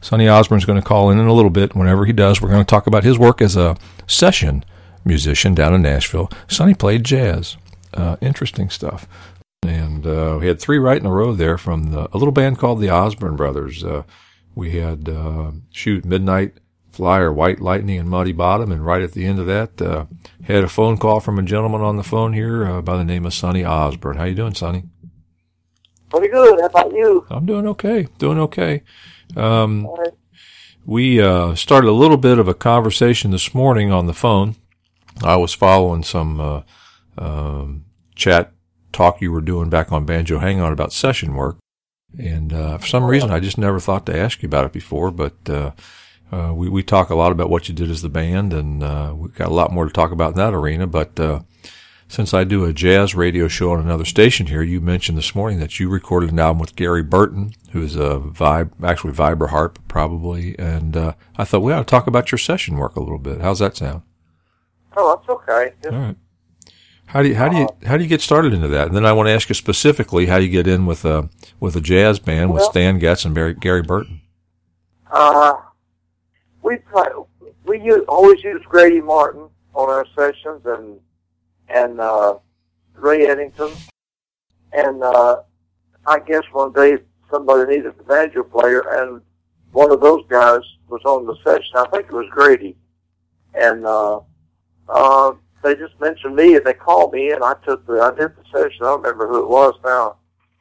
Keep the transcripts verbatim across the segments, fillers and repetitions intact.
Sonny Osborne's going to call in in a little bit. Whenever he does, we're going to talk about his work as a session musician down in Nashville. Sonny played jazz. Uh, interesting stuff. And uh, we had three right in a row there from the, a little band called the Osborne Brothers. Uh, we had uh, Shoot, Midnight Flyer, White Lightning, and Muddy Bottom. And right at the end of that, uh, had a phone call from a gentleman on the phone here uh, by the name of Sonny Osborne. How you doing, Sonny? Pretty good. How about you? I'm doing okay. Doing okay. Um, right. We uh, started a little bit of a conversation this morning on the phone. I was following some uh, um, chat talk you were doing back on Banjo Hang-On about session work. And uh, for some reason, I just never thought to ask you about it before. But uh, uh, we, we talk a lot about what you did as the band, and uh, we've got a lot more to talk about in that arena. But uh, since I do a jazz radio show on another station here, you mentioned this morning that you recorded an album with Gary Burton, who's a vib, actually vibra harp probably. And uh, I thought we ought to talk about your session work a little bit. How's that sound? Oh, that's okay. Just, all right. How do you how do you how do you get started into that? And then I want to ask you specifically how you get in with a with a jazz band well, with Stan Getz and Barry, Gary Burton. Uh, we play, we use, always use Grady Martin on our sessions and and uh, Ray Eddington. And uh, I guess one day somebody needed a banjo player, and one of those guys was on the session. I think it was Grady, and. Uh, Uh, they just mentioned me, and they called me, and I took the, I did the session. I don't remember who it was now.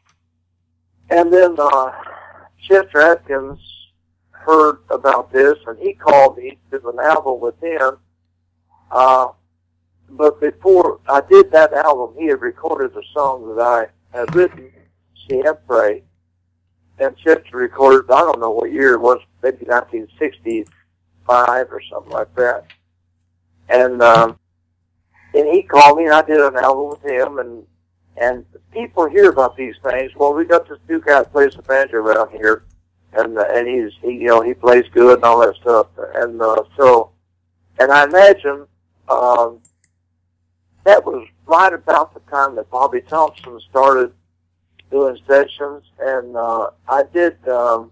And then, uh, Chester Atkins heard about this, and he called me to do an album with him. Uh, but before I did that album, he had recorded a song that I had written, Siempre, and Chester recorded, I don't know what year it was, maybe nineteen sixty-five or something like that. And, um, and he called me, and I did an album with him, and, and people hear about these things. Well, we got this new guy that plays the banjo around here, and, uh, and he's, he, you know, he plays good and all that stuff. And, uh, so, and I imagine, um, that was right about the time that Bobby Thompson started doing sessions, and, uh, I did, um,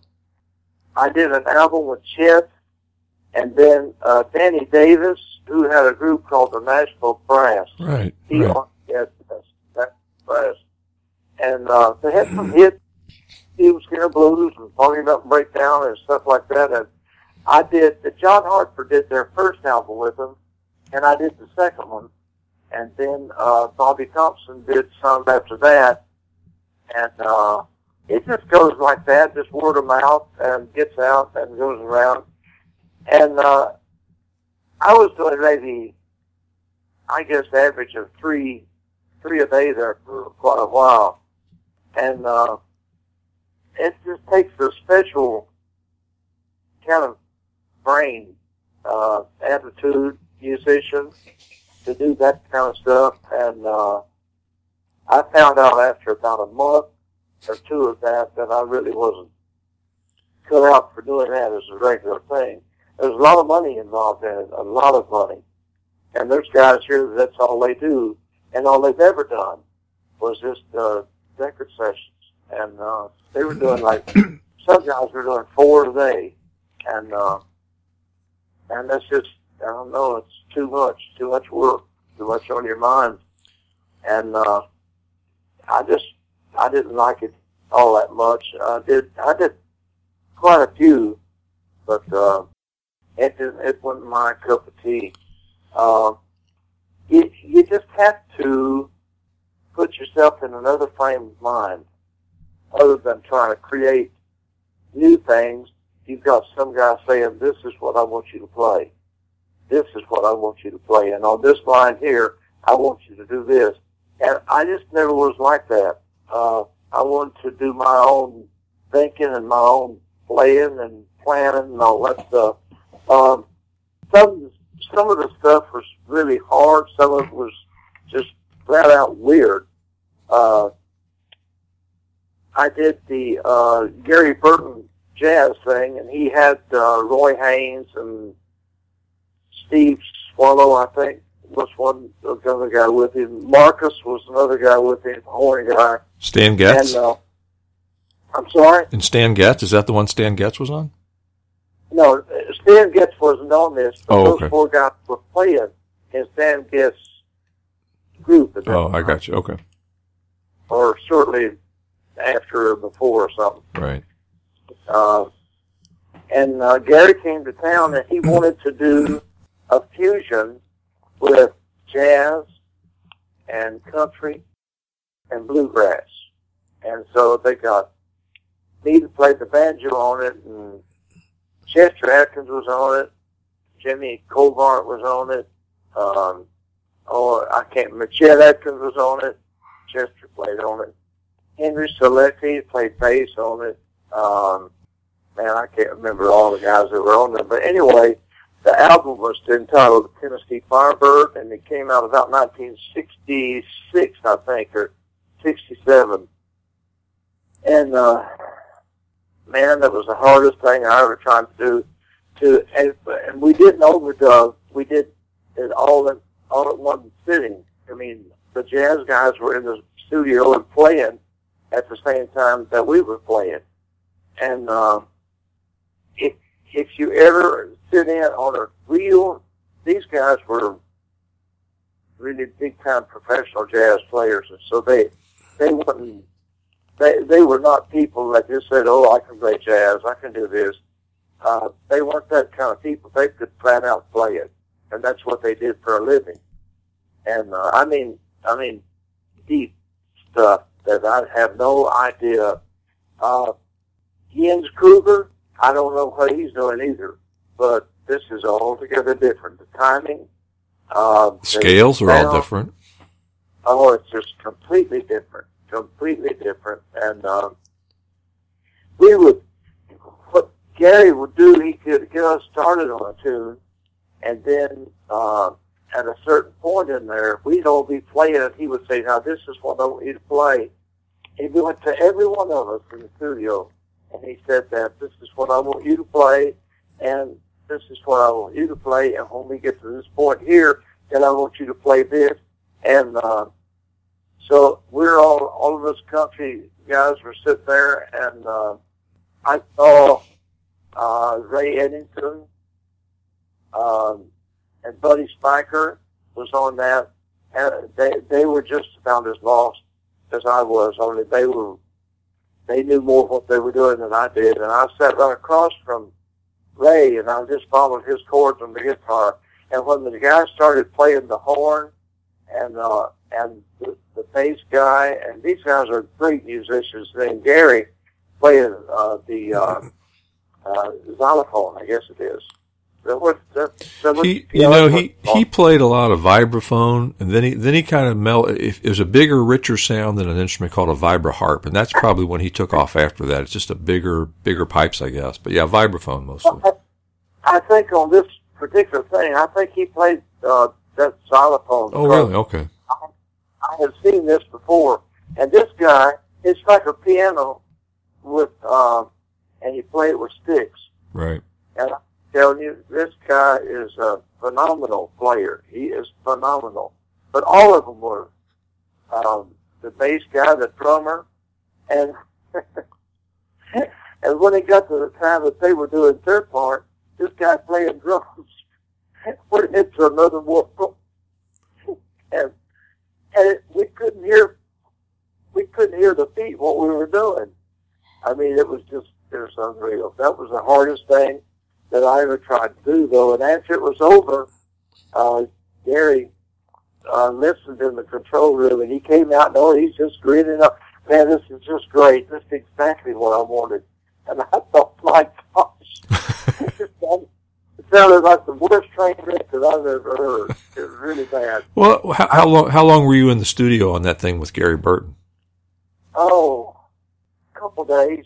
I did an album with Chet, and then, uh, Danny Davis, who had a group called the Nashville Brass. Right. He right. had that brass. And, uh, they had some hits, Steel Skinner Blues and Talking About Breakdown and stuff like that. And I did, John Hartford did their first album with them, and I did the second one. And then, uh, Bobby Thompson did some after that. And, uh, it just goes like that, just word of mouth, and gets out and goes around. And, uh, I was doing maybe, I guess, average of three, three a day there for quite a while. And, uh, it just takes a special kind of brain, uh, attitude, musician to do that kind of stuff. And, uh, I found out after about a month or two of that that I really wasn't cut out for doing that as a regular thing. There's a lot of money involved in it, a lot of money. And there's guys here that that's all they do, and all they've ever done was just uh, record sessions. And uh, they were doing like, some guys were doing four a day. And, uh, and that's just, I don't know, it's too much, too much work, too much on your mind. And uh, I just, I didn't like it all that much. I did, I did quite a few, but uh, it didn't, it wasn't my cup of tea. Uh, you, you just have to put yourself in another frame of mind, other than trying to create new things. You've got some guy saying, "This is what I want you to play. This is what I want you to play. And on this line here, I want you to do this." And I just never was like that. Uh, I wanted to do my own thinking and my own playing and planning and all that stuff. Um, some, some of the stuff was really hard. Some of it was just flat out weird. Uh, I did the, uh, Gary Burton jazz thing, and he had, uh, Roy Haynes and Steve Swallow, I think, was one other guy with him. Marcus was another guy with him, horny guy. Stan Getz? And, uh, I'm sorry? And Stan Getz, is that the one Stan Getz was on? No, Stan Getz wasn't on this, but Oh, those okay. four guys were playing in Stan Getz' group at that Oh, I time. got you. Okay. Or shortly after or before or something. Right. Uh, and uh, Gary came to town, and he wanted to do a fusion with jazz and country and bluegrass. And so they got me to play the banjo on it, and Chester Atkins was on it, Jimmy Covart was on it, um, oh, I can't remember, Chet Atkins was on it, Chester played on it, Henry Selecki played bass on it, um, man, I can't remember all the guys that were on there, but anyway, the album was entitled Tennessee Firebird, and it came out about nineteen sixty-six, I think, or sixty-seven. And, uh, man, that was the hardest thing I ever tried to do. To and, and we didn't overdub. We did it all in all at one sitting. I mean, the jazz guys were in the studio and playing at the same time that we were playing. And uh, if if you ever sit in on a real, these guys were really big time professional jazz players, and so they they wouldn't. They they were not people that just said, "Oh, I can play jazz, I can do this." Uh, they weren't that kind of people. They could flat out play it, and that's what they did for a living. And uh, I mean, I mean, deep stuff that I have no idea. Uh, Jens Kruger, I don't know what he's doing either, but this is altogether different. The timing, uh, Scales are all sound, different. Oh, it's just completely different. Completely different. And um, we would, what Gary would do, he could get us started on a tune, and then uh, at a certain point in there, we'd all be playing it. He would say, "Now, this is what I want you to play." And we went to every one of us in the studio, and he said that this is what I want you to play, and this is what I want you to play, and when we get to this point here, then I want you to play this. And uh, so we're all, all of us country guys were sitting there, and uh, I saw uh, Ray Eddington um, and Buddy Spiker was on that, and they they were just about as lost as I was, only they were, they knew more what they were doing than I did, and I sat right across from Ray, and I just followed his chords on the guitar, and when the guy started playing the horn, and uh, and the, the bass guy, and these guys are great musicians, named Gary, playing uh, the uh, uh, xylophone, I guess it is. That was, that, that was, He, you know, he, he played a lot of vibraphone, and then he then he kind of mel. It was a bigger, richer sound than an instrument called a vibraharp, and that's probably when he took off after that. It's just a bigger, bigger pipes, I guess. But yeah, vibraphone mostly. I think on this particular thing, I think he played uh, that xylophone. Oh, really? Okay. I, I had seen this before, and this guy, it's like a piano with, um, and he played with sticks. Right. And I'm telling you, this guy is a phenomenal player. He is phenomenal. But all of them were. Um, the bass guy, the drummer, and and when it got to the time that they were doing their part, this guy playing drums went into another world, and and it, we couldn't hear we couldn't hear the beat what we were doing. I mean, it was just it was unreal. That was the hardest thing that I ever tried to do, though. And after it was over, uh, Gary uh, listened in the control room, and he came out, and oh, he's just grinning up. Man, this is just great. This is exactly what I wanted. And I thought, my gosh, it sounded like the worst train wreck that I've ever heard. It was really bad. Well, how, how long how long were you in the studio on that thing with Gary Burton? Oh, a couple days.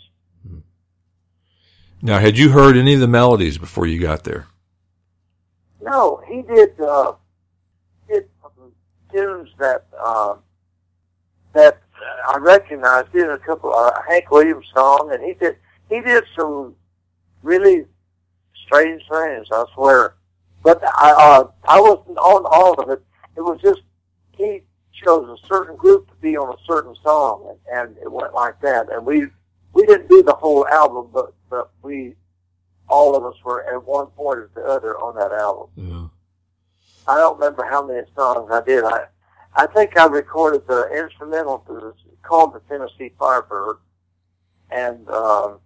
Now, had you heard any of the melodies before you got there? No, he did, uh, did tunes that, uh, that I recognized. He did a couple, uh, Hank Williams song, and he did, he did some really strange things, I swear. But I, uh, I wasn't on all of it. It was just, he chose a certain group to be on a certain song, and, and it went like that. And we, we didn't do the whole album, but, but we all of us were at one point or the other on that album. Yeah. I don't remember how many songs I did. I I think I recorded the instrumental to this, called the Tennessee Firebird, and um,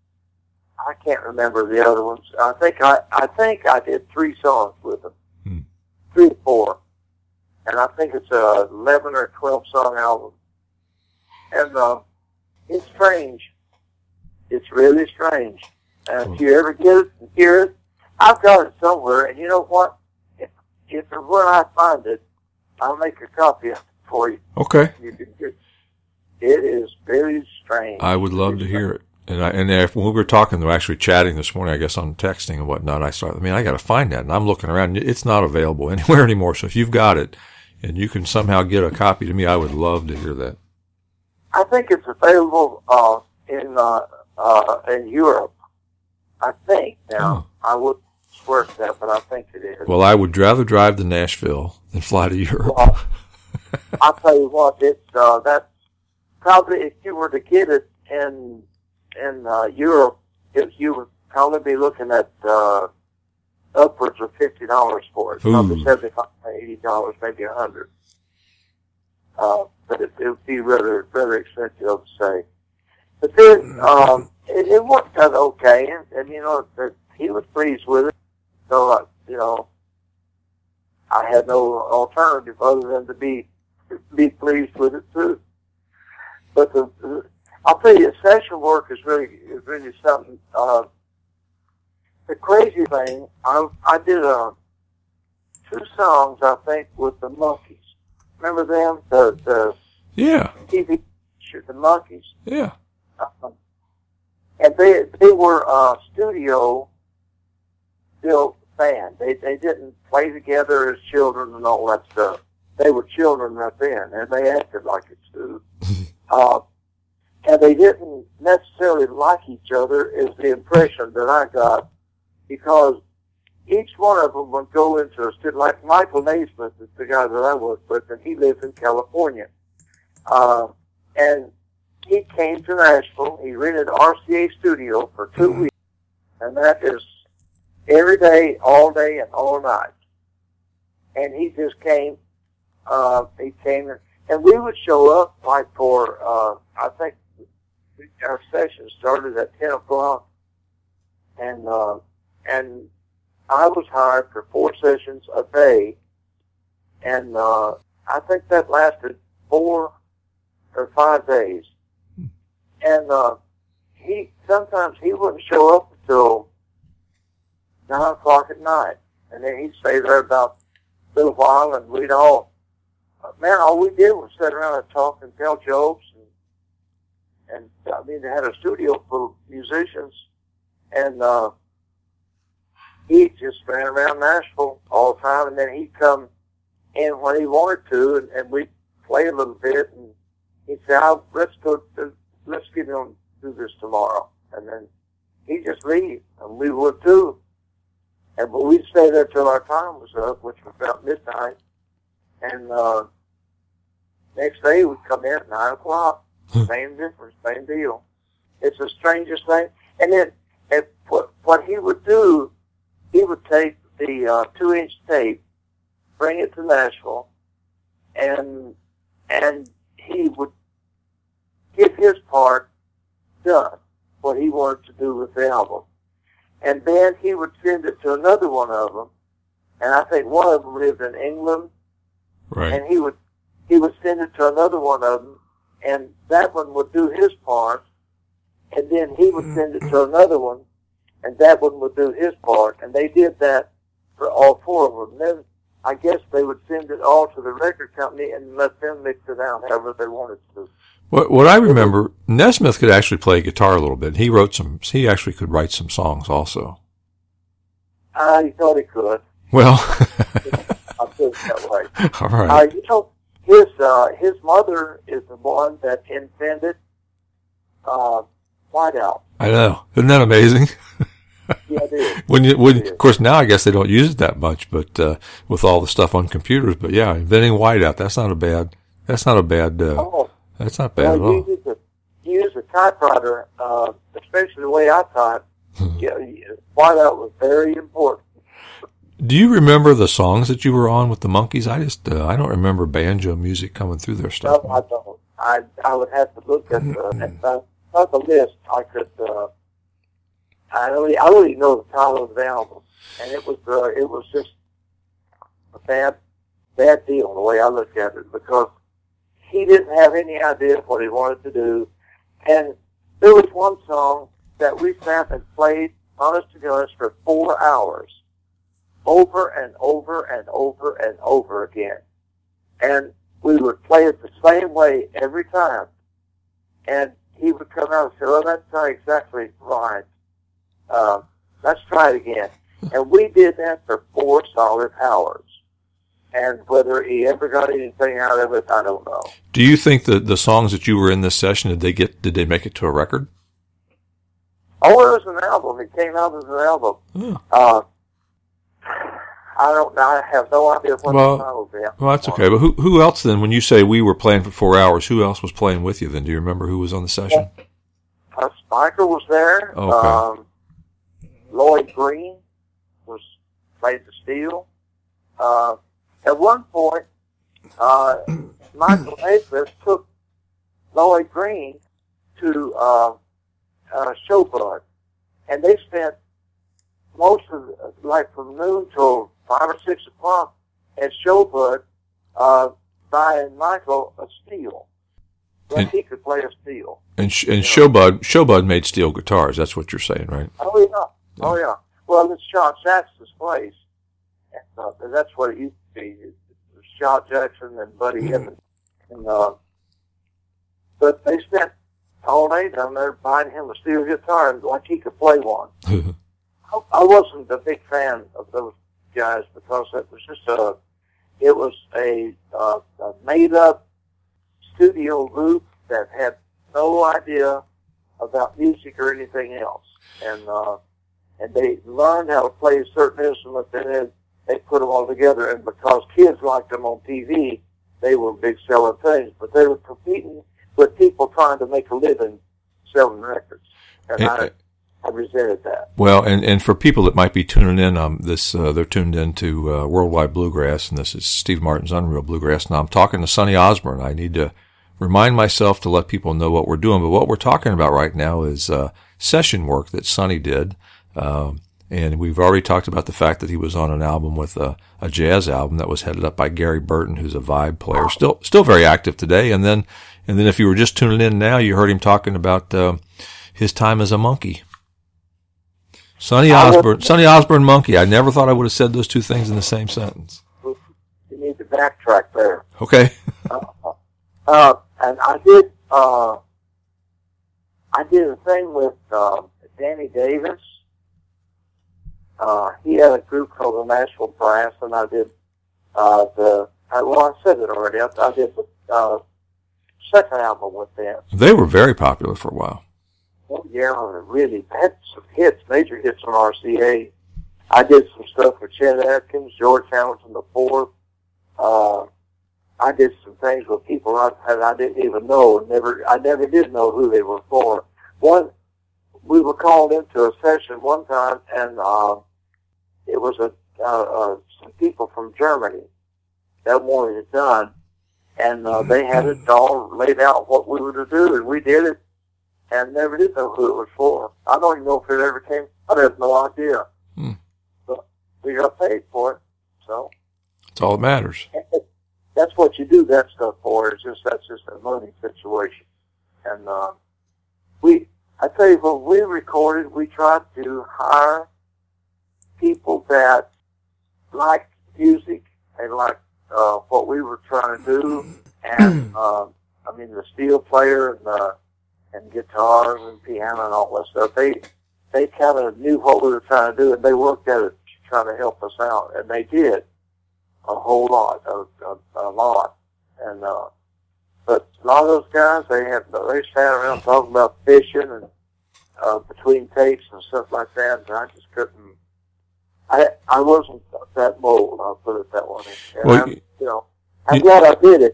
I can't remember the other ones. I think I I think I did three songs with them, hmm. three or four, and I think it's a eleven or twelve song album. And uh, it's strange. It's really strange. And if you ever get it and hear it, I've got it somewhere. And you know what? If, if and when I find it, I'll make a copy of it for you. Okay. You can get, it is very strange. I would love to hear it. And I, and if, when we were talking, they were actually chatting this morning, I guess on texting and whatnot, I started, I mean, I got to find that. And I'm looking around. It's not available anywhere anymore. So if you've got it and you can somehow get a copy to me, I would love to hear that. I think it's available uh, in uh, uh, in Europe. I think now. Oh. I would swear to that, but I think it is. Well, I would rather drive to Nashville than fly to Europe. Well, I'll tell you what, it's uh, that's probably if you were to get it in in uh, Europe, it, you would probably be looking at uh, upwards of fifty dollars for it. Ooh. Probably seventy-five, eighty dollars, maybe a hundred. Uh, but it, it would be rather rather expensive to say. But then um, it, it worked out okay, and, and you know the, he was pleased with it. So uh, you know, I had no alternative other than to be be pleased with it too. But the, the I'll tell you, session work is really is really something. Uh, the crazy thing, I I did uh, two songs I think with the Monkees. Remember them? The the yeah T V show, the Monkees. Yeah. Um, and they they were a studio built band. They they didn't play together as children and all that stuff. They were children right then, and they acted like it too. uh, and they didn't necessarily like each other, is the impression that I got, because each one of them would go into a studio, like Michael Naismith is the guy that I work with, and he lives in California. Uh, and he came to Nashville. He rented R C A studio for two mm-hmm. weeks, and that is every day, all day, and all night. And he just came. Uh, he came, and we would show up like for. Uh, I think our session started at ten o'clock, and uh, and I was hired for four sessions a day, and uh, I think that lasted four or five days. And uh, he sometimes he wouldn't show up until nine o'clock at night, and then he'd stay there about a little while, and we'd all, man, all we did was sit around and talk and tell jokes, and, and I mean, they had a studio full of musicians, and uh, he just ran around Nashville all the time, and then he'd come in when he wanted to, and, and we'd play a little bit, and he'd say, oh, let's go to let's get on do this tomorrow. And then he'd just leave, and we would too. And but we'd stay there till our time was up, which was about midnight. And uh, next day we'd come in at nine o'clock. Same difference, same deal. It's the strangest thing. And then and what, what he would do, he would take the uh, two-inch tape, bring it to Nashville, and and he would get his part done, what he wanted to do with the album. And then he would send it to another one of them, and I think one of them lived in England, right. And he would he would send it to another one of them, and that one would do his part, and then he would send it to another one, and that one would do his part, and they did that for all four of them. Then I guess they would send it all to the record company and let them mix it out however they wanted to. What, what I remember, Nesmith could actually play guitar a little bit. He wrote some, he actually could write some songs also. I thought he could. Well. I'll put it that way. All right. Uh, you know, his, uh, his mother is the one that invented, uh, Whiteout. I know. Isn't that amazing? Yeah, it is. when you, when, of course, now I guess they don't use it that much, but, uh, with all the stuff on computers, but yeah, inventing Whiteout, that's not a bad, that's not a bad, uh, oh. That's not bad well, at all. You use a, you use a typewriter, uh, especially the way I type. Yeah, whiteout was very important. Do you remember the songs that you were on with the Monkees? I just, uh, I don't remember banjo music coming through their stuff. No, I don't. I I would have to look at the, at the, at the list. I could, uh, I don't, I don't even know the title of the album. And it was, uh, it was just a bad, bad deal the way I look at it, because he didn't have any idea of what he wanted to do. And there was one song that we sat and played, honest to goodness, for four hours. Over and over and over and over again. And we would play it the same way every time. And he would come out and say, well, that's not exactly right. Uh, let's try it again. And we did that for four solid hours. And whether he ever got anything out of it, I don't know. Do you think that the songs that you were in this session, did they get, did they make it to a record? Oh, it was an album. It came out as an album. Oh. Uh, I don't know. I have no idea what well, the title was. Well, that's okay. But who who else then, when you say we were playing for four hours, who else was playing with you then? Do you remember who was on the session? Uh, Spiker was there. Okay. Um, Lloyd Green was played the steel. Uh, at one point, uh, Michael Naismith took Lloyd Green to uh, uh, Showbud, and they spent most of, like from noon till five or six o'clock at Showbud, uh, buying Michael a steel. But he could play a steel. And sh- and Showbud, Showbud made steel guitars. That's what you're saying, right? Oh yeah, oh yeah. Well, it's Shot Jackson's place. And, uh, that's what it used to be. It was Shot Jackson and Buddy Evans. And, uh, but they spent all day down there buying him a steel guitar, like he could play one. I wasn't a big fan of those guys because it was just a, it was a, uh, a made-up studio group that had no idea about music or anything else, and uh, and they learned how to play a certain instrument, and then they put them all together. And because kids liked them on T V, they were big selling things. But they were competing with people trying to make a living selling records, and Hey, I. I resented that. Well, and, and for people that might be tuning in, um, this uh, they're tuned in to uh, Worldwide Bluegrass, and this is Steve Martin's Unreal Bluegrass. Now I'm talking to Sonny Osborne. I need to remind myself to let people know what we're doing, but what we're talking about right now is uh, session work that Sonny did, um, and we've already talked about the fact that he was on an album with a, a jazz album that was headed up by Gary Burton, who's a vibe player, still still very active today. And then and then if you were just tuning in now, you heard him talking about uh, his time as a monkey. Sonny Osborne, Sonny Osborne Monkey. I never thought I would have said those two things in the same sentence. You need to backtrack there. Okay. uh, uh, and I did, uh, I did a thing with uh, Danny Davis. Uh, he had a group called the Nashville Brass, and I did uh, the. I, well, I said it already. I, I did the uh, second album with them. They were very popular for a while. Oh, yeah, really. Had some hits, major hits on R C A. I did some stuff with Chet Atkins, George Hamilton the Fourth. Uh, I did some things with people I, that I didn't even know, and never, I never did know who they were for. One, we were called into a session one time, and uh, it was a uh, uh, some people from Germany that wanted it done, and uh, they had it all laid out what we were to do, and we did it. And never did know who it was for. I don't even know if it ever came. I have no idea. Hmm. But we got paid for it, so that's all that matters. That's what you do that stuff for. It's just that's just a money situation. And uh, we, I tell you, when we recorded, we tried to hire people that liked music and liked uh, what we were trying to do. And uh, I mean, the steel player and the and guitars and piano and all that stuff. They they kind of knew what we were trying to do, and they worked at it trying to help us out, and they did a whole lot, a, a, a lot. And uh, but a lot of those guys, they had they sat around talking about fishing and uh, between takes and stuff like that, and I just couldn't. I I wasn't that bold. I'll put it that way. And well, I'm, you know, I'm glad I did it.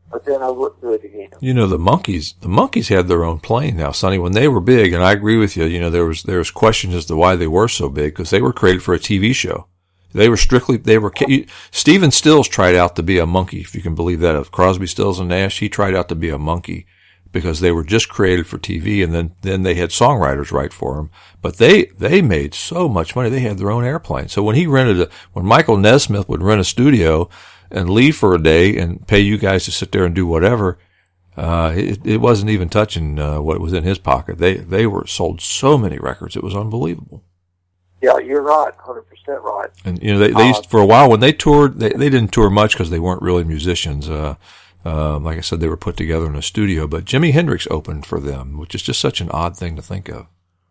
but then I wouldn't do it again. You know, the Monkees, the Monkees had their own plane now, Sonny, when they were big, and I agree with you, you know, there was, there was questions as to why they were so big, because they were created for a T V show. They were strictly, they were, Stephen Stills tried out to be a monkey, if you can believe that, of Crosby, Stills, and Nash. He tried out to be a monkey because they were just created for T V, and then, then they had songwriters write for them. But they, they made so much money, they had their own airplane. So when he rented a, when Michael Nesmith would rent a studio and leave for a day and pay you guys to sit there and do whatever, uh, it, it wasn't even touching, uh, what was in his pocket. They, they were sold so many records, it was unbelievable. Yeah, you're right, one hundred percent right. And, you know, they, they used, for a while when they toured, they, they didn't tour much because they weren't really musicians. Uh, uh, like I said, they were put together in a studio, but Jimi Hendrix opened for them, which is just such an odd thing to think of.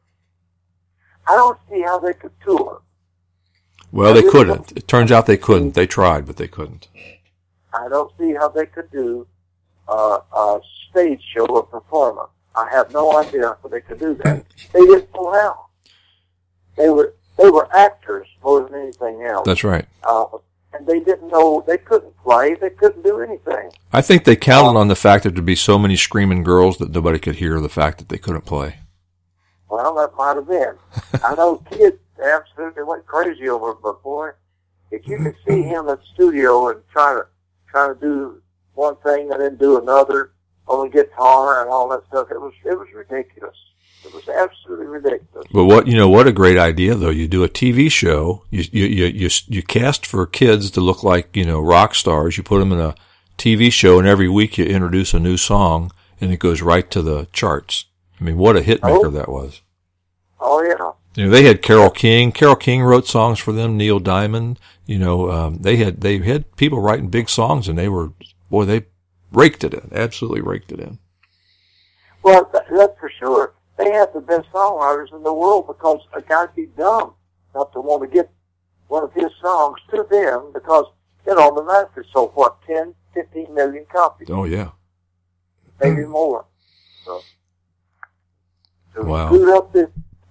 I don't see how they could tour. Well, they couldn't. It turns out they couldn't. They tried, but they couldn't. I don't see how they could do uh, a stage show or performance. I have no idea how they could do that. They didn't know how. They were they were actors more than anything else. That's right. Uh, and they didn't know, they couldn't play, they couldn't do anything. I think they counted um, on the fact that there'd be so many screaming girls that nobody could hear the fact that they couldn't play. Well, that might have been. I know kids absolutely went crazy over it, but boy, if you could see him at the studio and try to try to do one thing and then do another on the guitar and all that stuff, it was it was ridiculous. It was absolutely ridiculous. But what, you know, what a great idea though. You do a T V show, you, you, you, you, you cast for kids to look like, you know, rock stars. You put them in a T V show and every week you introduce a new song and it goes right to the charts. I mean, what a hit maker oh. that was. Oh yeah. You know, they had Carole King. Carole King wrote songs for them, Neil Diamond. You know, um, they had, they had people writing big songs and they were, boy, they raked it in, absolutely raked it in. Well, that's for sure. They had the best songwriters in the world because a guy'd be dumb not to want to get one of his songs to them because, you know, the master sold, what, ten, fifteen million copies? Oh, yeah. Maybe more. So, so wow. Screwed up this.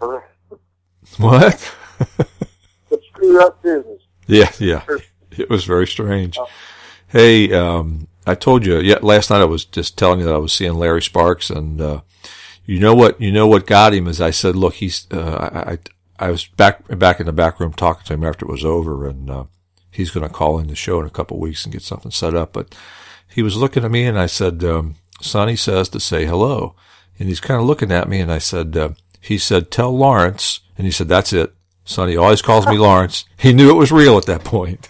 What? It screwed up business. Yeah, yeah. It was very strange. Oh. Hey, um, I told you, yeah, last night I was just telling you that I was seeing Larry Sparks and, uh, You know what, you know what got him is I said, look, he's, uh, I, I was back, back in the back room talking to him after it was over and, uh, he's going to call in the show in a couple of weeks and get something set up. But he was looking at me and I said, um, Sonny says to say hello. And he's kind of looking at me and I said, uh, he said, tell Lawrence. And he said, that's it. Sonny always calls me Lawrence. He knew it was real at that point.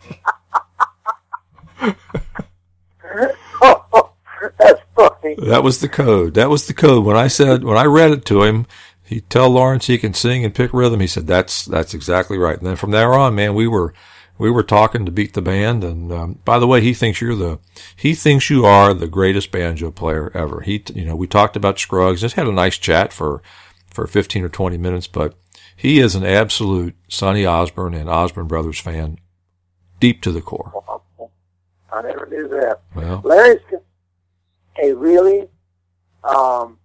That's funny. That was the code. That was the code. When I said, when I read it to him, he'd tell Lawrence he can sing and pick rhythm. He said, that's, that's exactly right. And then from there on, man, we were, we were talking to beat the band. And, um, by the way, he thinks you're the, he thinks you are the greatest banjo player ever. He, you know, we talked about Scruggs, just had a nice chat for, for fifteen or twenty minutes, but he is an absolute Sonny Osborne and Osborne Brothers fan, deep to the core. I never knew that. Well, Larry's a really, um,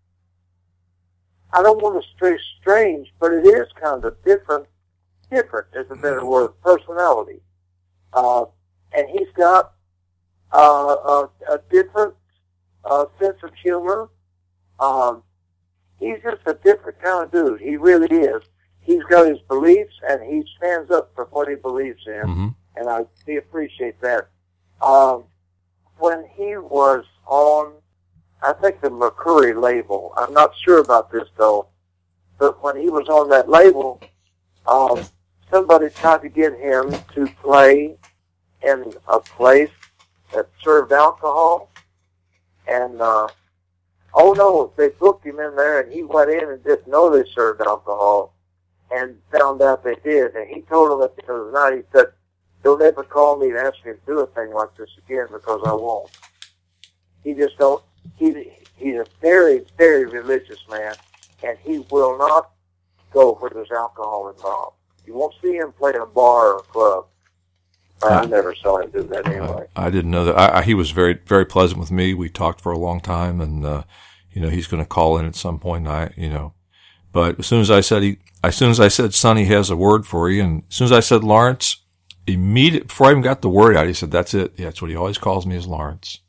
I don't want to say strange, but it is kind of different, different is a better word, personality. Uh, and he's got, uh, a, a different, uh, sense of humor. Um, he's just a different kind of dude. He really is. He's got his beliefs and he stands up for what he believes in. mm-hmm. And I we appreciate that. Um, when he was on, I think the Mercury label, I'm not sure about this though, but when he was on that label, um, somebody tried to get him to play in a place that served alcohol, and, uh, oh no, they booked him in there and he went in and didn't know they served alcohol and found out they did, and he told them at the end of the night, he said, "Don't ever call me and ask me to do a thing like this again because I won't." He just don't, he, he's a very, very religious man, and he will not go where there's alcohol involved. You won't see him play in a bar or a club. I, I never saw him do that anyway. I, I didn't know that. I, I, he was very, very pleasant with me. We talked for a long time, and, uh, you know, he's going to call in at some point, and I, you know, but as soon as I said he, as soon as I said, Sonny has a word for you, and as soon as I said Lawrence, immediate, before I even got the word out, he said, that's it. Yeah, that's what he always calls me is Lawrence.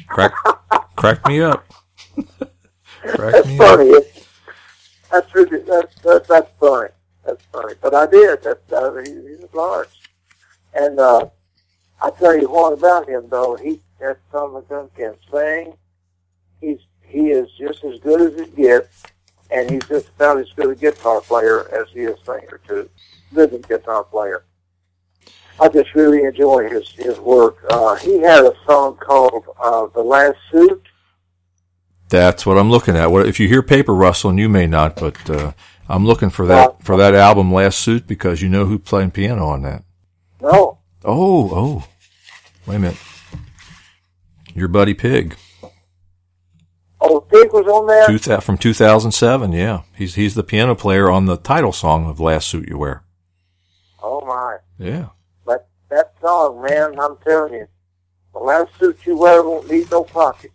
crack, crack me up. crack That's me funny. up. That's really, that's, that's, that's funny. That's funny. But I did. That's, uh, he, he was large. And, uh, I tell you what about him, though. He, that son of a gun can sing. He's, he is just as good as it gets, and he's just about as good a guitar player as he is singer, too. Living guitar player. I just really enjoy his, his work. Uh, he had a song called, uh, The Last Suit. That's what I'm looking at. What if you hear paper rustling? You may not, but uh, I'm looking for that Uh, for that album, Last Suit, because you know who playing piano on that. No. Oh, oh, wait a minute. Your buddy Pig. Oh, Pig was on there? Two th- from two thousand seven, yeah. He's he's the piano player on the title song of Last Suit You Wear. Oh, my. Yeah. But that song, man, I'm telling you, the last suit you wear won't need no pockets.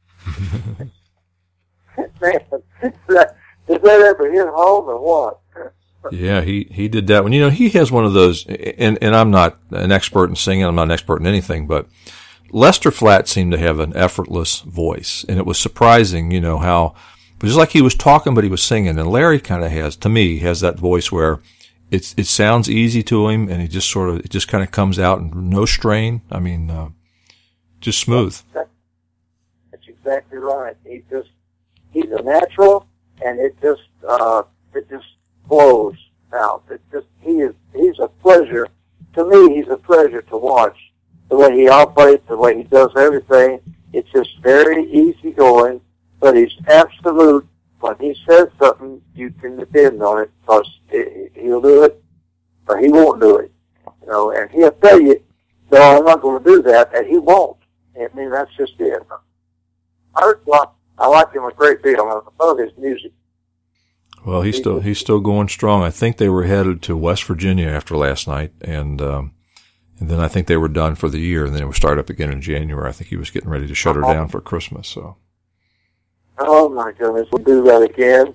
Man, does that, does that ever hit home or what? Yeah, he, he did that one. You know, he has one of those, and, and I'm not an expert in singing, I'm not an expert in anything, but Lester Flatt seemed to have an effortless voice, and it was surprising, you know, how, it was like he was talking, but he was singing, and Larry kind of has, to me, has that voice where it's, it sounds easy to him, and he just sort of, it just kind of comes out, and no strain, I mean, uh, just smooth. That's, that's exactly right. He just, he's a natural, and it just, uh, it just flows out. It just, he is, he's a pleasure. To me, he's a pleasure to watch. The way he operates, the way he does everything, it's just very easygoing, but he's absolute. When he says something, you can depend on it, because he'll do it, or he won't do it. You know, and he'll tell you, no, I'm not going to do that, and he won't. I mean, that's just it. I, I like him a great deal. I love his music. Well, he's still he's still going strong. I think they were headed to West Virginia after last night, and um, and then I think they were done for the year, and then it would start up again in January. I think he was getting ready to shut her down for Christmas. So, oh my goodness, we'll do that again.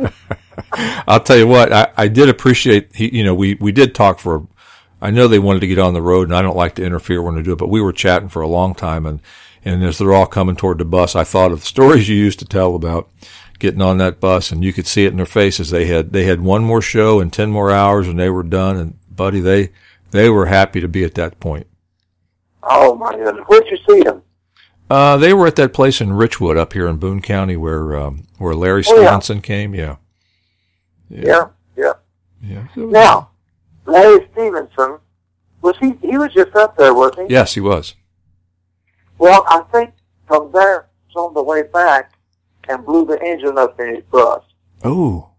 I'll tell you what, I, I did appreciate he. You know, we we did talk for. I know they wanted to get on the road, and I don't like to interfere when they do it, but we were chatting for a long time, and and as they're all coming toward the bus, I thought of the stories you used to tell about getting on that bus, and you could see it in their faces. They had they had one more show and ten more hours, and they were done. And buddy, they they were happy to be at that point. Oh my goodness, where'd you see them? Uh, they were at that place in Richwood up here in Boone County where um, where Larry Oh, yeah. Stevenson came. Yeah. Yeah, yeah. Yeah. Now, Larry Stevenson, was he? He was just up there, wasn't he? Yes, he was. Well, I think from there, it's on the way back, and blew the engine up in his bus. Oh.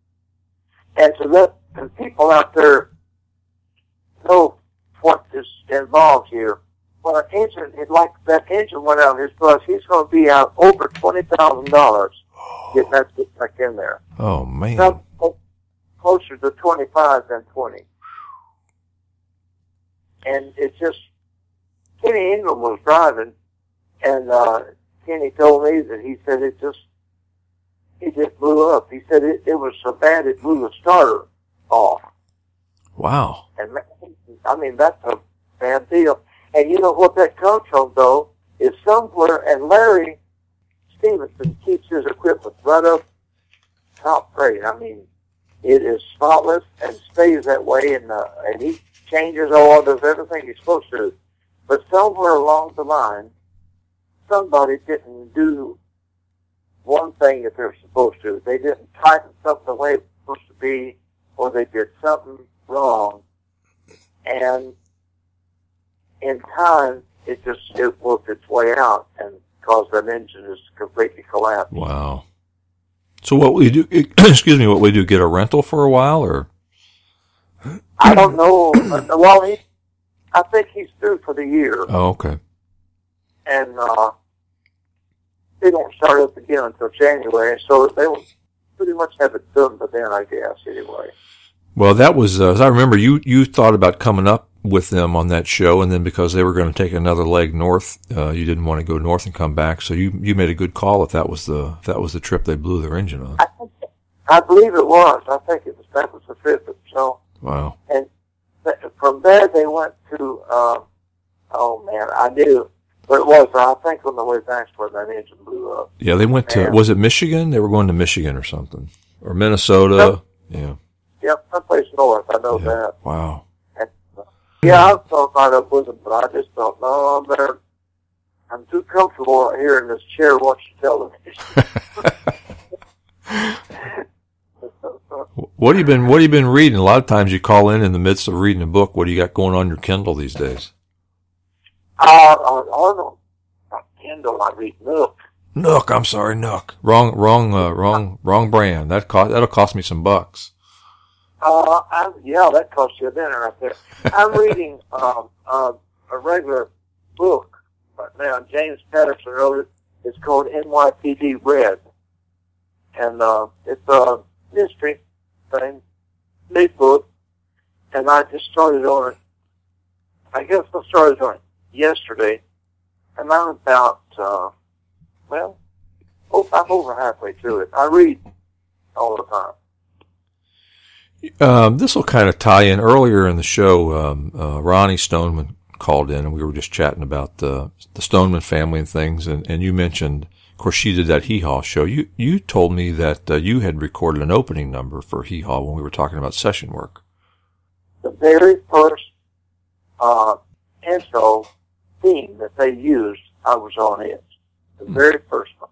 And to let the people out there know what is involved here, when an engine, it, like that engine went out in his bus, he's going to be out over twenty thousand dollars getting that back in there. Oh man. Now, closer to twenty-five than twenty. And it just, Kenny Ingram was driving, and uh, Kenny told me that he said it just, it just blew up. He said it, it was so bad it blew the starter off. Wow. And I mean, that's a bad deal. And you know what that comes from, though, is somewhere, and Larry Stevenson keeps his equipment right up top grade. I mean, it is spotless and stays that way, and uh, and he changes oil, does everything he's supposed to. But somewhere along the line, somebody didn't do one thing that they're supposed to. They didn't tighten something the way it was supposed to be, or they did something wrong. And in time, it just it worked its way out and caused that engine to completely collapse. Wow. So what we do? Excuse me. What we do? Get a rental for a while, or? I don't know. Well, he, I think he's through for the year. Oh, okay. And uh, they don't start up again until January, so they will pretty much have it done by then, I guess, anyway. Well, that was, uh, as I remember, you, you thought about coming up with them on that show, and then because they were going to take another leg north, uh, you didn't want to go north and come back, so you, you made a good call if that was the, if that was the trip they blew their engine on. I, think, I believe it was. I think it was, that was the fifth. So, wow. And th- from there they went to, uh, oh man, I knew But it was, I think, on the way back where that engine blew up. Yeah, they went to, and, was it Michigan? They were going to Michigan or something. Or Minnesota. Yep. Yeah. Yep, someplace north, I know yeah. that. Wow. And, uh, yeah, I thought right up with them, but I just thought, no, I'm better. I'm too comfortable here in this chair watching television. What have you been, what have you been reading? A lot of times you call in in the midst of reading a book. What do you got going on your Kindle these days? Uh, I don't know. Not Kindle, I read Nook. Nook, I'm sorry, Nook. Wrong, wrong, uh, wrong, wrong brand. That cost, that'll cost me some bucks. Uh, I'm, yeah, that costs you a dinner right there. I'm reading, um, uh, a regular book right now. James Patterson wrote it. It's called N Y P D Red. And, uh, it's a mystery thing, big book. And I just started on it. I guess I started on it yesterday. And I'm about, uh, well, oh, I'm over halfway through it. I read all the time. Um, this will kind of tie in. Earlier in the show, um, uh, Ronnie Stoneman called in, and we were just chatting about uh, the Stoneman family and things. And, and you mentioned, of course, she did that Hee Haw show. You you told me that uh, you had recorded an opening number for Hee Haw when we were talking about session work. The very first uh, intro theme that they used, I was on it. The hmm. very first one.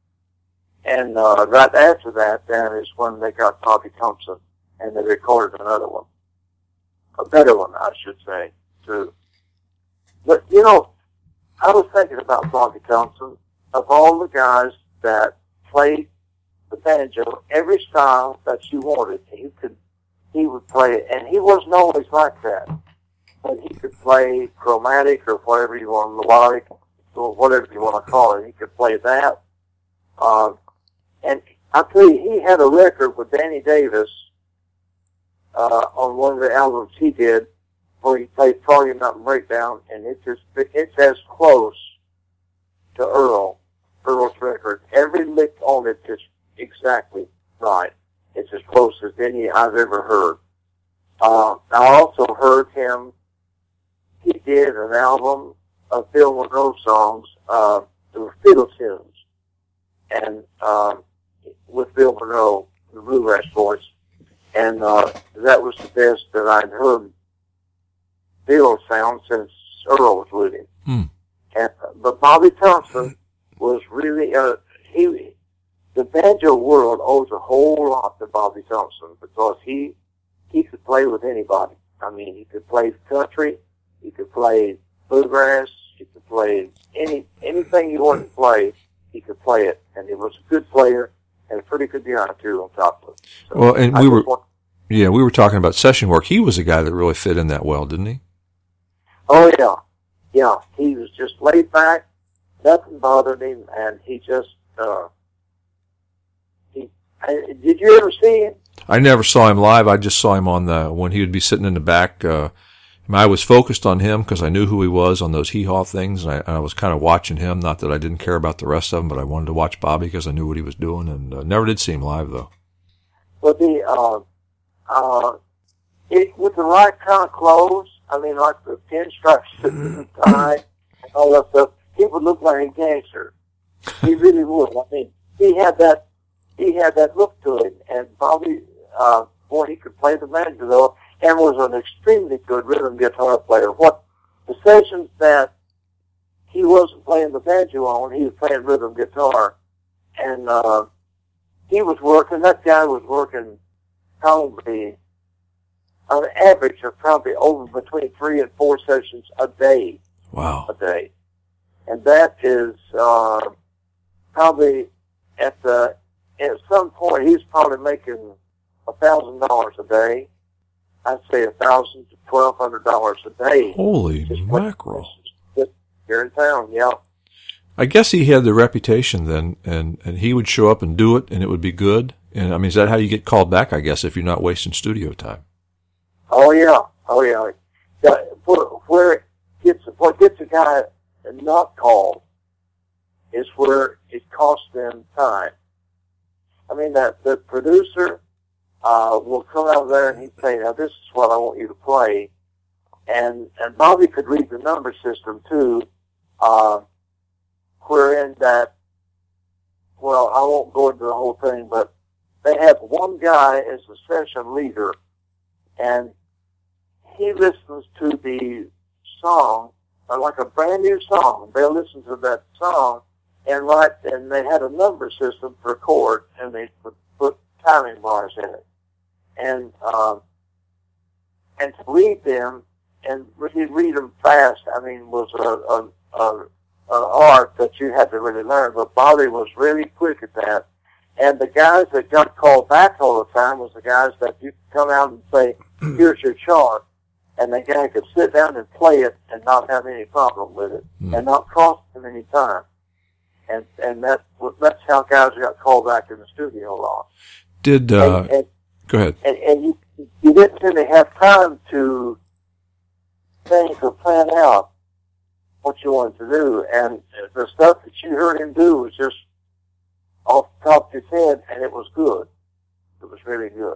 And uh, right after that, then is when they got Bobby Thompson. And they recorded another one. A better one, I should say, too. But, you know, I was thinking about Bobby Thompson. Of all the guys that played the banjo, every style that you wanted, he could, he would play it. And he wasn't always like that. But he could play chromatic or whatever you want, melodic, or whatever you want to call it. He could play that. Uh, and I tell you, he had a record with Danny Davis Uh, on one of the albums he did, where he played Froggy Mountain Breakdown, and it's just, it's as close to Earl, Earl's record. Every lick on it is exactly right. It's as close as any I've ever heard. Uh, I also heard him, he did an album of Bill Monroe songs, uh, they were fiddle tunes, and, um, with Bill Monroe, the bluegrass voice. And uh, that was the best that I'd heard Bill sound since Earl was with him. Hmm. And, but Bobby Thompson was really, uh, he, the banjo world owes a whole lot to Bobby Thompson because he, he could play with anybody. I mean, he could play country, he could play bluegrass, he could play any, anything you wanted to play, he could play it. And he was a good player. And a pretty good guitar too on top of it. So well, and I we were, want, yeah, we were talking about session work. He was a guy that really fit in that well, didn't he? Oh yeah, yeah. He was just laid back, nothing bothered him, and he just, uh, he. I, did you ever see him? I never saw him live. I just saw him on the when he would be sitting in the back. Uh, I was focused on him because I knew who he was on those Hee Haw things, and I, and I was kind of watching him. Not that I didn't care about the rest of them, but I wanted to watch Bobby because I knew what he was doing, and uh, never did see him live, though. Well, the, uh, uh, it, with the right kind of clothes, I mean, like the pinstripes and the tie and all that stuff, he would look like a gangster. He really would. I mean, he had that, he had that look to him, and Bobby, uh, boy, he could play the banjo, though, and was an extremely good rhythm guitar player. What the sessions that he wasn't playing the banjo on, he was playing rhythm guitar, and uh, he was working. That guy was working probably on average of probably over between three and four sessions a day. Wow, a day, and that is uh, probably at the at some point he's probably making a thousand dollars a day. I'd say a thousand to twelve hundred dollars a day. Holy mackerel! Just here in town, yeah. I guess he had the reputation then, and and he would show up and do it, and it would be good. And I mean, is that how you get called back? I guess if you're not wasting studio time. Oh yeah, oh yeah. yeah where, where it gets what gets a guy not called is where it costs them time. I mean, that the producer. Uh, will come out there and he'd say, now this is what I want you to play. And, and Bobby could read the number system too. Uh, wherein that, well, I won't go into the whole thing, but they have one guy as the session leader, and he listens to the song, or like a brand new song. They'll listen to that song and write, and they had a number system for chords, and they would put timing bars in it. And, um, and to read them, and he'd read them fast, I mean, was a, a, a, an art that you had to really learn. But Bobby was really quick at that. And the guys that got called back all the time was the guys that you could come out and say, here's your chart. And the guy could sit down and play it and not have any problem with it, mm. and not cost him any time. And and that that's how guys got called back in the studio a lot. Did uh, and, and, go ahead? And, and you you didn't really have time to think or plan out what you wanted to do, and the stuff that you heard him do was just off the top of his head, and it was good. It was really good.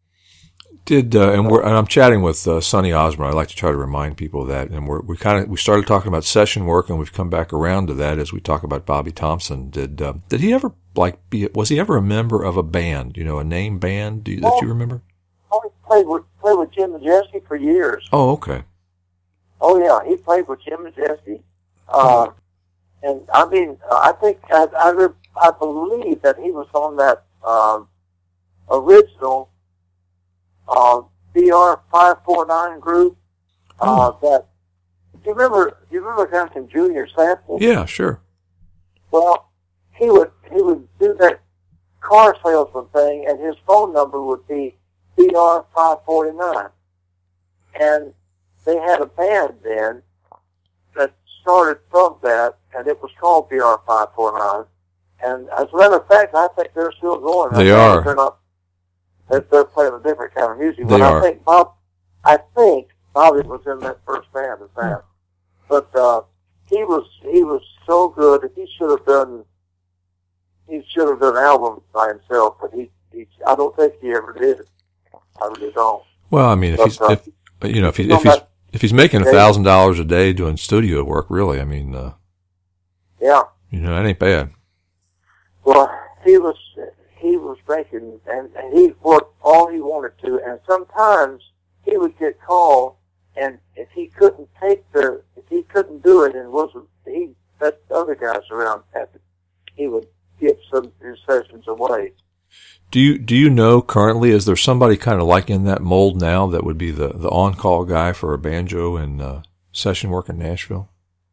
Did uh, and we're and I'm chatting with uh, Sonny Osborne. I like to try to remind people of that, and we're we kind of we started talking about session work, and we've come back around to that as we talk about Bobby Thompson. Did uh, did he ever like be? Was he ever a member of a band? You know, a name band do you, that you remember? Oh, he played with played with Jim and Jesse for years. Oh, okay. Oh yeah, he played with Jim and Jesse, uh, and I mean, I think I I, I believe that he was on that um, original. Uh, B R five forty-nine group, uh, oh. that, do you remember, do you remember a guy named Junior Sample? Yeah, sure. Well, he would, he would do that car salesman thing, and his phone number would be B R five forty-nine. And they had a band then that started from that, and it was called B R five forty-nine. And as a matter of fact, I think they're still going. They are. They're not, They're playing a different kind of music. They but are. I think Bob, I think Bobby was in that first band as that. But uh, he was he was so good. He should have done he should have done albums by himself. But he, he I don't think he ever did. I really don't. Well, I mean, if but, he's uh, if you know if he, if he's if he's making a thousand dollars a day doing studio work, really, I mean, uh, yeah, you know, that ain't bad. Well, he was. He was making, and, and he worked all he wanted to, and sometimes he would get called, and if he couldn't take the, if he couldn't do it, and wasn't, he, that other guys around had to, he would give some of his sessions away. Do you, do you know currently, is there somebody kind of like in that mold now that would be the, the on-call guy for a banjo and, uh, session work in Nashville?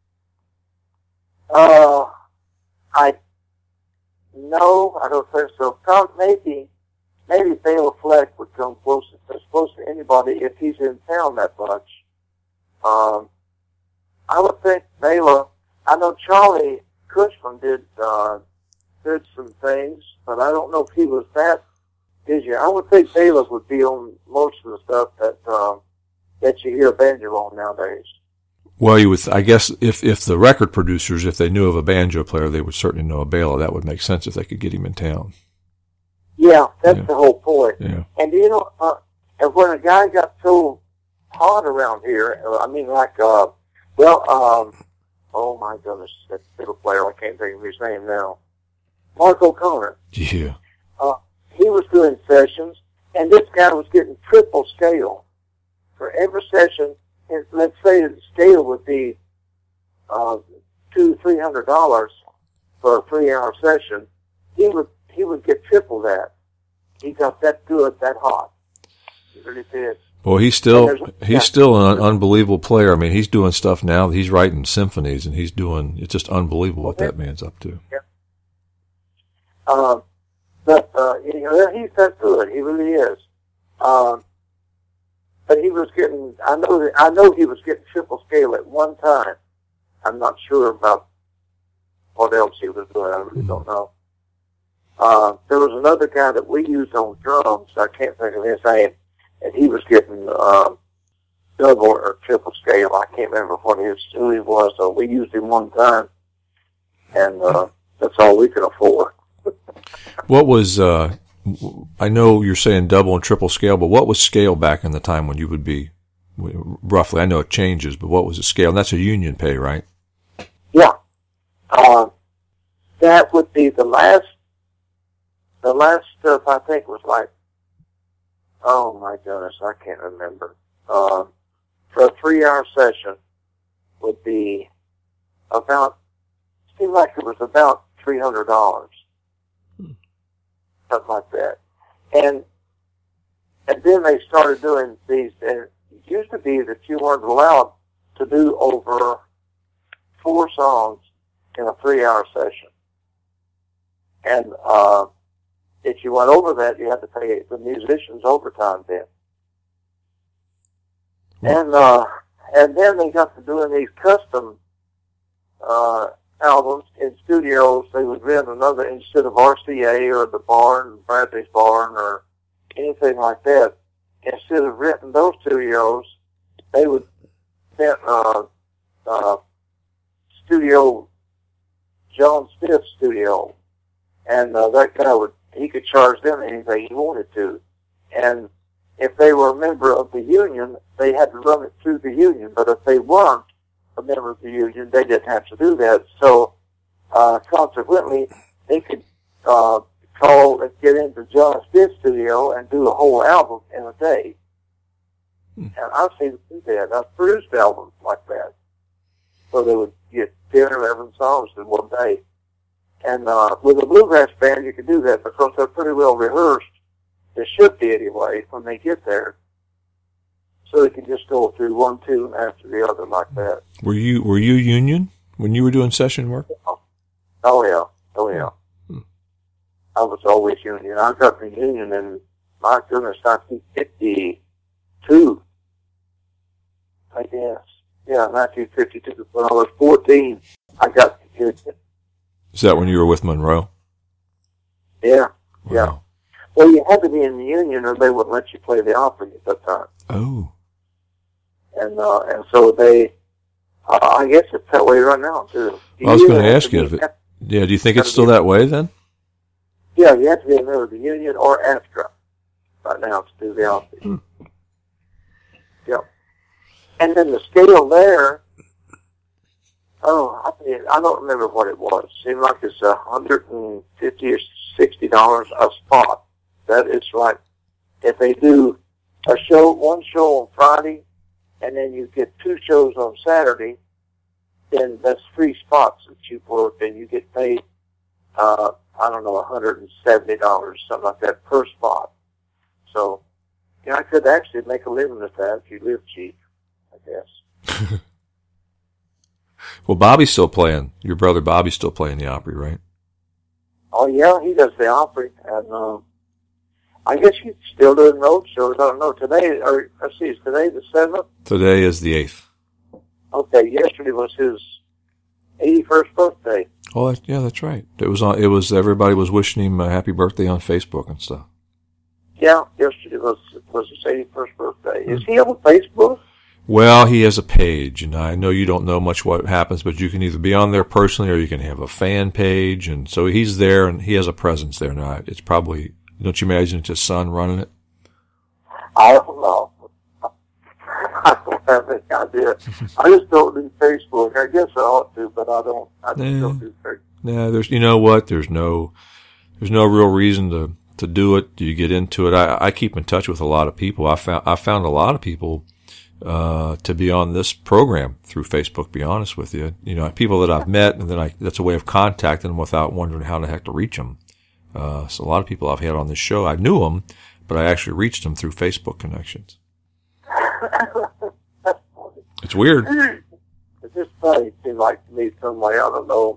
Uh, I, No, I don't think so. Maybe, maybe Bela Fleck would come close, as close to anybody if he's in town that much. Um, I would think Bela. I know Charlie Cushman did uh, did some things, but I don't know if he was that busy. I would think Bela would be on most of the stuff that uh, that you hear banjo on nowadays. Well, you would, I guess, if, if the record producers, if they knew of a banjo player, they would certainly know a Bela. That would make sense if they could get him in town. Yeah, that's yeah. the whole point. Yeah. And you know, uh, and when a guy got so hot around here, I mean, like, uh, well, um, oh my goodness, that fiddle player, I can't think of his name now. Mark O'Connor. Yeah. Uh, he was doing sessions, and this guy was getting triple scale for every session. And let's say the scale would be uh, two, three hundred dollars for a three-hour session. He would he would get triple that. He got that good, that hot. He really did. Well, he's still he's yeah. still an unbelievable player. I mean, he's doing stuff now. He's writing symphonies, and he's doing. It's just unbelievable what that man's up to. Yeah. Um, but uh, you know, he's that good. He really is. Um. But he was getting, I know that, I know he was getting triple scale at one time. I'm not sure about what else he was doing. I really don't know. Uh, there was another guy that we used on drums. I can't think of his name. And he was getting, uh, double or triple scale. I can't remember what his, who he was. So we used him one time. And, uh, that's all we could afford. What was, uh, I know you're saying double and triple scale, but what was scale back in the time when you would be, roughly, I know it changes, but what was the scale? And that's a union pay, right? Yeah. Uh, that would be the last, the last stuff I think was like, oh my goodness, I can't remember. Uh, for a three-hour session would be about, seemed like it was about three hundred dollars. Hmm. Something like that. And, and then they started doing these, and it used to be that you weren't allowed to do over four songs in a three-hour session. And, uh, if you went over that, you had to pay the musicians overtime then. And, uh, and then they got to doing these custom, uh, albums in studios. They would rent another, instead of R C A or the Barn, Bradley's Barn or anything like that, instead of renting those studios, they would rent, uh, uh, studio, John Smith's studio. And, uh, that guy would, he could charge them anything he wanted to. And if they were a member of the union, they had to run it through the union. But if they weren't a member of the union, they didn't have to do that. So, uh, consequently, they could, uh, call and get into John Smith's studio and do a whole album in a day. Hmm. And I've seen them do that. I've produced albums like that. So they would get ten or eleven songs in one day. And, uh, with a bluegrass band, you can do that because they're pretty well rehearsed. They should be anyway when they get there. So they can just go through one tune after the other like that. Were you, were you union when you were doing session work? Oh yeah. Oh yeah. Hmm. I was always union. I got in union in, my goodness, nineteen fifty-two. I guess. Yeah, nineteen fifty-two. When I was fourteen, I got the union. Is that when you were with Monroe? Yeah, wow. Yeah. Well, you had to be in the union or they wouldn't let you play the opera at that time. Oh. And, uh, and so they, uh, I guess it's that way right now, too. Well, I was going to ask you, if it, yeah, do you think it's still that way then? Yeah, you have to be a member of the union or ASTRA right now to do the opera. Hmm. Yep. And then the scale there, oh, I, mean, I don't remember what it was. It seemed like it's a hundred and fifty or sixty dollars a spot. That is right. If they do a show, one show on Friday, and then you get two shows on Saturday, then that's three spots that you work, and you get paid, uh, I don't know, a hundred and seventy dollars, something like that per spot. So, you know, I could actually make a living with that if you live cheap, I guess. Well, Bobby's still playing. Your brother Bobby's still playing the Opry, right? Oh, yeah, he does the Opry. And uh, I guess he's still doing road shows. I don't know. Today, or let's see, is today the seventh? Today is the eighth. Okay, yesterday was his eighty-first birthday. Oh, that, yeah, that's right. It was on. It was everybody was wishing him a happy birthday on Facebook and stuff. Yeah, yesterday was was his eighty-first birthday. Is he on Facebook? Well, he has a page, and I know you don't know much what happens, but you can either be on there personally or you can have a fan page, and so he's there, and he has a presence there now. It's probably, don't you imagine it's his son running it? I don't know. I don't have any idea. I just don't do Facebook. I guess I ought to, but I don't. I just nah, don't do Facebook. Nah, there's, you know what? There's no, there's no real reason to, to do it. Do you get into it? I, I keep in touch with a lot of people. I found, I found a lot of people Uh, to be on this program through Facebook, be honest with you. You know, people that I've met, and then I, that's a way of contacting them without wondering how the heck to reach them. Uh, so a lot of people I've had on this show, I knew them, but I actually reached them through Facebook connections. It's weird. It's just funny. It seems like to me some way, I don't know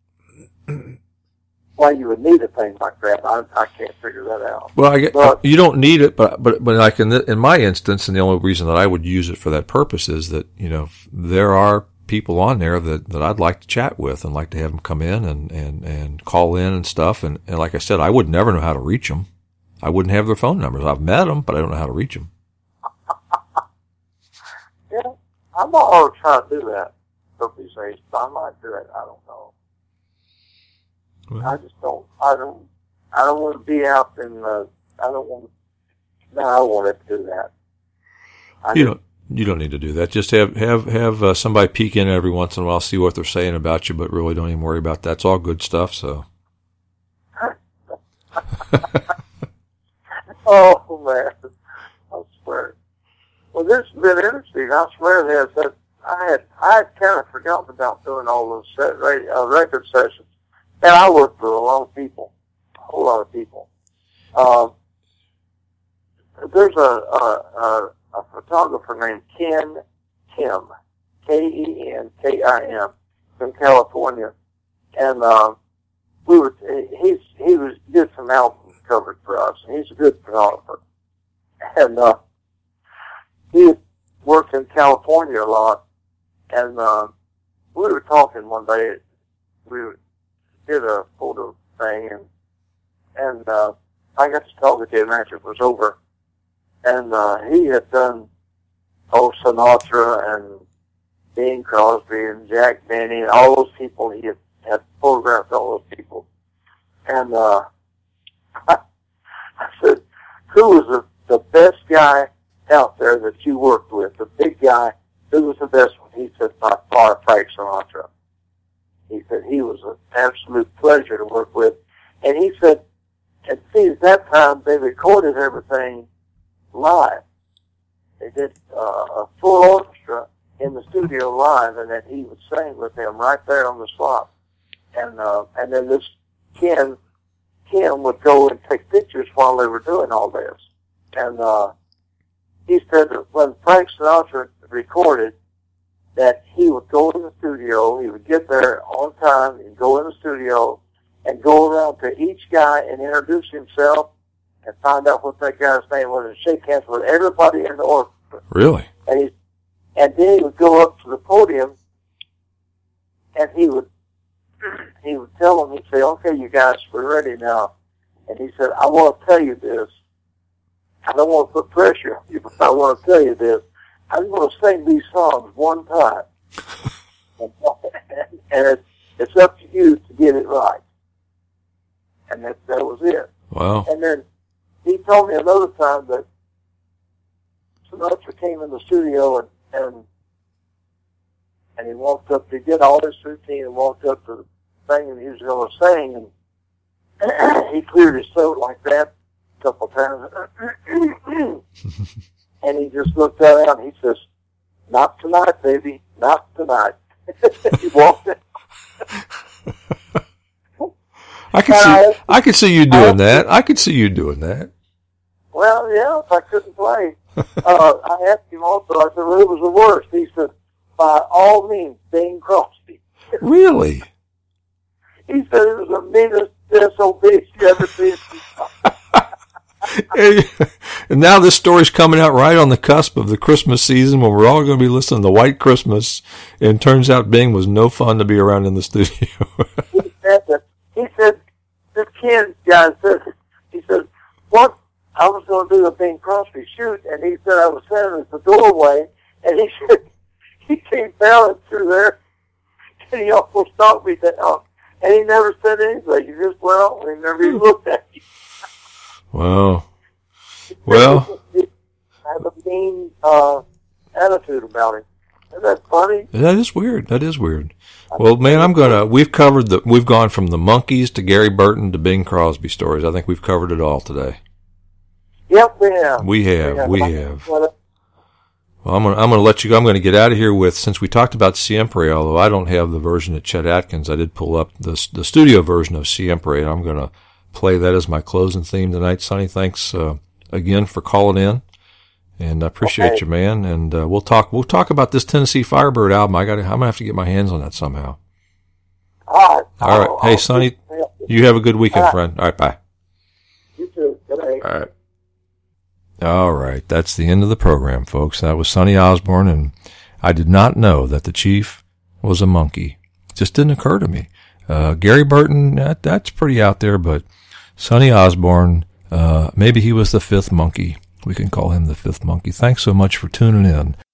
why you would need a thing like that. I, I can't figure that out. Well, I get, but, you don't need it, but but but like in the, in my instance, and the only reason that I would use it for that purpose is that, you know, there are people on there that, that I'd like to chat with and like to have them come in and, and, and call in and stuff. And, and like I said, I would never know how to reach them. I wouldn't have their phone numbers. I've met them, but I don't know how to reach them. Yeah, I'm always trying to do that. These days, I might do it. I don't know. Well, I just don't. I don't. I don't want to be out in. Uh, I don't want. No, I don't want to do that. I you don't. You don't need to do that. Just have have have uh, somebody peek in every once in a while, see what they're saying about you, but really don't even worry about that. It's all good stuff. So. Oh man, I swear. Well, this has been interesting. I swear it has. That I had I had kind of forgotten about doing all those set, radio, uh, record sessions, and I worked with a lot of people, a whole lot of people. Um, there's a, a, a a photographer named Ken Kim, K E N K I M, from California, and uh, we were he's he was did some albums covered for us, and he's a good photographer, and uh, he worked in California a lot, and uh, we were talking one day. We did a photo thing, and and uh, I got to talk with him after it was over. And uh, he had done old Sinatra and Bing Crosby and Jack Benny and all those people. He had, had photographed all those people. And uh, I, I said, who was the, the best guy out there that you worked with? The big guy, who was the best one? He said, by far, Frank Sinatra. He said, he was an absolute pleasure to work with. And he said, and see, at that time, they recorded everything live. They did uh, a full orchestra in the studio live, and then he would sing with them right there on the spot. And uh, and then this Ken Kim would go and take pictures while they were doing all this. And uh, he said that when Frank Sinatra recorded, that he would go in the studio, he would get there on time, and go in the studio, and go around to each guy and introduce himself, and find out what that guy's name was, and shake hands with everybody in the orchestra. Really? And he, and then he would go up to the podium, and he would, he would tell them, he'd say, "Okay, you guys, we're ready now." And he said, "I want to tell you this. I don't want to put pressure on you, but I want to tell you this. I'm going to sing these songs one time, and, and it's, it's up to you to get it right." And that that was it. Wow. And then he told me another time that Sinatra came in the studio and, and and he walked up, he did all his routine and walked up to the thing and he was going to sing, and he cleared his throat like that a couple times. And he just looked around and he says, "Not tonight, baby, not tonight." He walked in. I could see, I, I could see you doing I, that. I could see you doing that. Well, yeah, if I couldn't play. uh, I asked him also, I said, "Well, who was the worst?" He said, "By all means, Bing Crosby." Really? He said it was the meanest S O B you ever seen. And now this story's coming out right on the cusp of the Christmas season when we're all going to be listening to White Christmas, and turns out Bing was no fun to be around in the studio. He said that. He said, this Ken guy said, he said, "What? I was going to do a Bing Crosby shoot," and he said, I was standing at the doorway, and he said, he came barreling through there, and he almost knocked me down, and he never said anything. He just went on, and he never even looked at me. Wow. Well, he had a mean uh, attitude about him. Isn't that funny? That is weird. That is weird. Well, man, I'm gonna. We've covered the. We've gone from the Monkees to Gary Burton to Bing Crosby stories. I think we've covered it all today. Yep, we have. We have. We have. Well, I'm gonna. I'm gonna let you go. I'm gonna get out of here with, since we talked about Siempre, although I don't have the version of Chet Atkins. I did pull up the the studio version of Siempre, and I'm gonna play that as my closing theme tonight. Sonny, thanks uh, again for calling in. And I appreciate okay. you, man. And uh, we'll talk. We'll talk about this Tennessee Firebird album. I got. I'm gonna have to get my hands on that somehow. All right. All right. Hey, Sonny, you have a good weekend, All right. friend. All right. Bye. You too. Good night. All right. All right. That's the end of the program, folks. That was Sonny Osborne, and I did not know that the Chief was a monkey. It just didn't occur to me. Uh, Gary Burton, that, that's pretty out there, but Sonny Osborne, uh, maybe he was the fifth monkey. We can call him the fifth monkey. Thanks so much for tuning in